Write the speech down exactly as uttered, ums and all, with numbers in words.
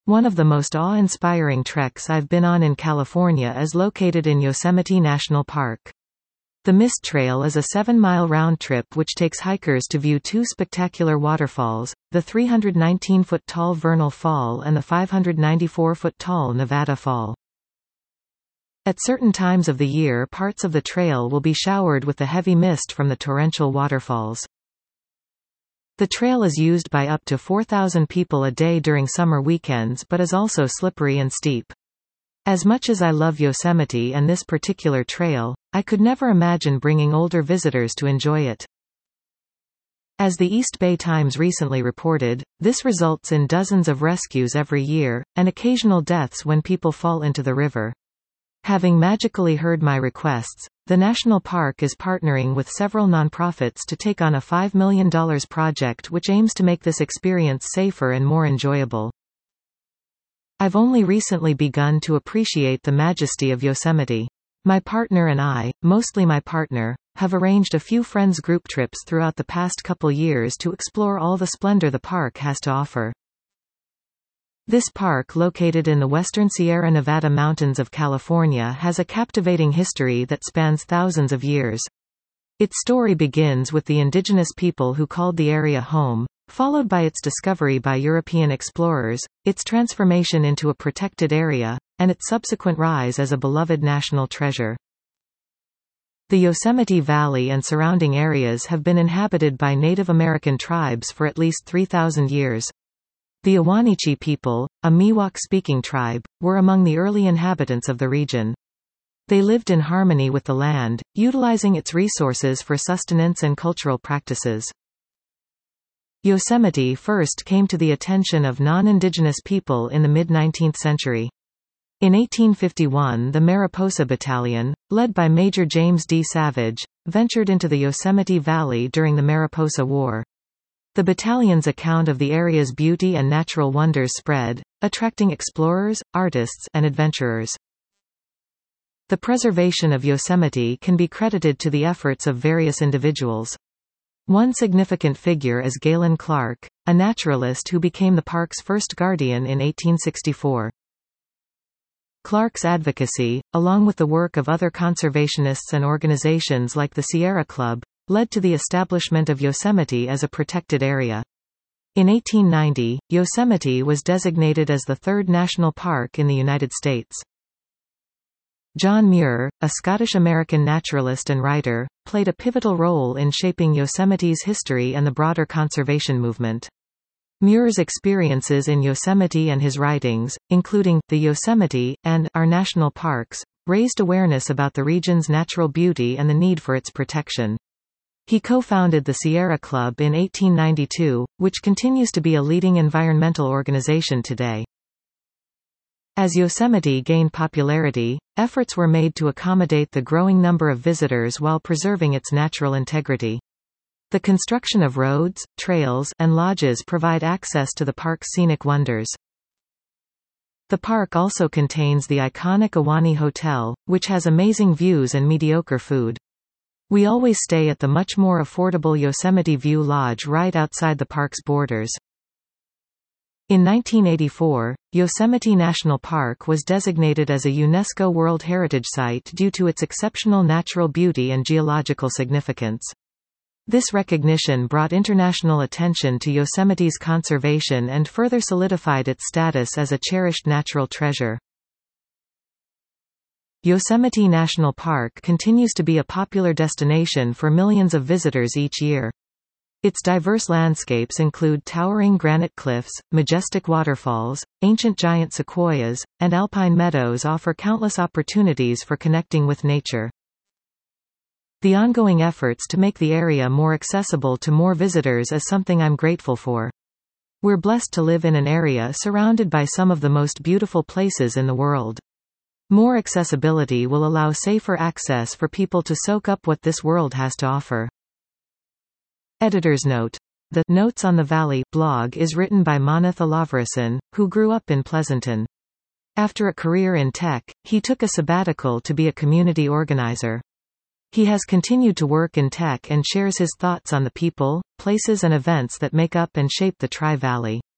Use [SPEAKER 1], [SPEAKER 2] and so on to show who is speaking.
[SPEAKER 1] One of the most awe-inspiring treks I've been on in California is located in Yosemite National Park. The Mist Trail is a seven-mile round trip which takes hikers to view two spectacular waterfalls, the three hundred nineteen foot tall Vernal Fall and the five hundred ninety-four foot tall Nevada Fall. At certain times of the year, parts of the trail will be showered with the heavy mist from the torrential waterfalls. The trail is used by up to four thousand people a day during summer weekends but is also slippery and steep. As much as I love Yosemite and this particular trail, I could never imagine bringing older visitors to enjoy it. As the East Bay Times recently reported, this results in dozens of rescues every year, and occasional deaths when people fall into the river. Having magically heard my requests, the national park is partnering with several nonprofits to take on a five million dollars project which aims to make this experience safer and more enjoyable. I've only recently begun to appreciate the majesty of Yosemite. My partner and I, mostly my partner, have arranged a few friends group trips throughout the past couple years to explore all the splendor the park has to offer. This park, located in the western Sierra Nevada mountains of California, has a captivating history that spans thousands of years. Its story begins with the indigenous people who called the area home, followed by its discovery by European explorers, its transformation into a protected area, and its subsequent rise as a beloved national treasure. The Yosemite Valley and surrounding areas have been inhabited by Native American tribes for at least three thousand years. The Awanichi people, a Miwok-speaking tribe, were among the early inhabitants of the region. They lived in harmony with the land, utilizing its resources for sustenance and cultural practices. Yosemite first came to the attention of non-indigenous people in the mid-nineteenth century. In eighteen fifty-one, the Mariposa Battalion, led by Major James D. Savage, ventured into the Yosemite Valley during the Mariposa War. The battalion's account of the area's beauty and natural wonders spread, attracting explorers, artists, and adventurers. The preservation of Yosemite can be credited to the efforts of various individuals. One significant figure is Galen Clark, a naturalist who became the park's first guardian in eighteen sixty-four. Clark's advocacy, along with the work of other conservationists and organizations like the Sierra Club, led to the establishment of Yosemite as a protected area. In eighteen ninety, Yosemite was designated as the third national park in the United States. John Muir, a Scottish-American naturalist and writer, played a pivotal role in shaping Yosemite's history and the broader conservation movement. Muir's experiences in Yosemite and his writings, including The Yosemite and Our National Parks, raised awareness about the region's natural beauty and the need for its protection. He co-founded the Sierra Club in eighteen ninety-two, which continues to be a leading environmental organization today. As Yosemite gained popularity, efforts were made to accommodate the growing number of visitors while preserving its natural integrity. The construction of roads, trails, and lodges provide access to the park's scenic wonders. The park also contains the iconic Ahwahnee Hotel, which has amazing views and mediocre food. We always stay at the much more affordable Yosemite View Lodge right outside the park's borders. In nineteen eighty-four, Yosemite National Park was designated as a UNESCO World Heritage Site due to its exceptional natural beauty and geological significance. This recognition brought international attention to Yosemite's conservation and further solidified its status as a cherished natural treasure. Yosemite National Park continues to be a popular destination for millions of visitors each year. Its diverse landscapes include towering granite cliffs, majestic waterfalls, ancient giant sequoias, and alpine meadows offer countless opportunities for connecting with nature. The ongoing efforts to make the area more accessible to more visitors is something I'm grateful for. We're blessed to live in an area surrounded by some of the most beautiful places in the world. More accessibility will allow safer access for people to soak up what this world has to offer. Editor's note. The Notes on the Valley blog is written by Manath Alavarasan, who grew up in Pleasanton. After a career in tech, he took a sabbatical to be a community organizer. He has continued to work in tech and shares his thoughts on the people, places and events that make up and shape the Tri-Valley.